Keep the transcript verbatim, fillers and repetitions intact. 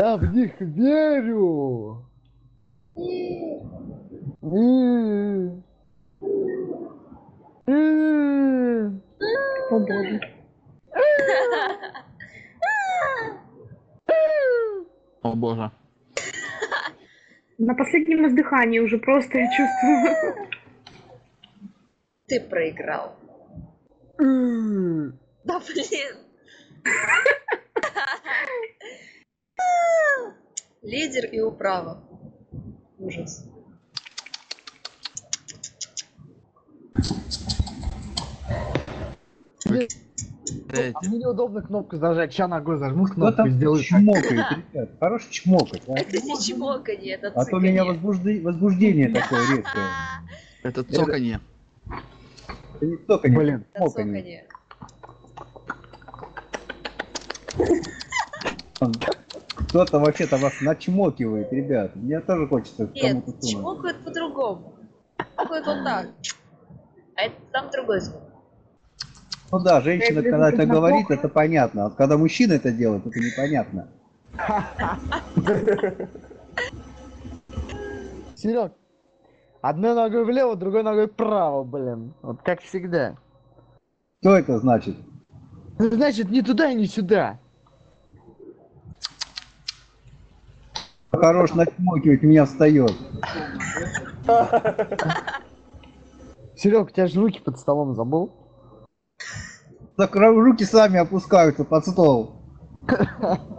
Я в них верю. М. М. О боже. О боже. На последнем издыхании уже просто я чувствую. Ты проиграл. М. Да блин. Лидер и управа. Ужас. Мне, а Третий. мне неудобно кнопку зажать. Ща ногой зажму Кто кнопку и там сделаю так. чмокает, ребят? Хорош чмокать, а? Это не чмоканье, это А то у меня цыканье. возбужды- возбуждение такое резкое. Это цоканье. Это не только не Блин. Это чмоканье. цоканье. Кто-то вообще-то вас начмокивает, ребят. Мне тоже хочется кому-то Нет, сунуть. чмокают по-другому. Чмокают вот так. А это там другой звук. Ну да, женщина, Я когда люблю это говорит, чмокать. это понятно. А вот когда мужчина это делает, это непонятно. Серег, одной ногой влево, другой ногой вправо, блин. Вот как всегда. Что это значит? Значит, ни туда, ни сюда. Хорош начмокивать, меня встает. Серег, у тебя же руки под столом забыл? Так ра- руки сами опускаются под стол.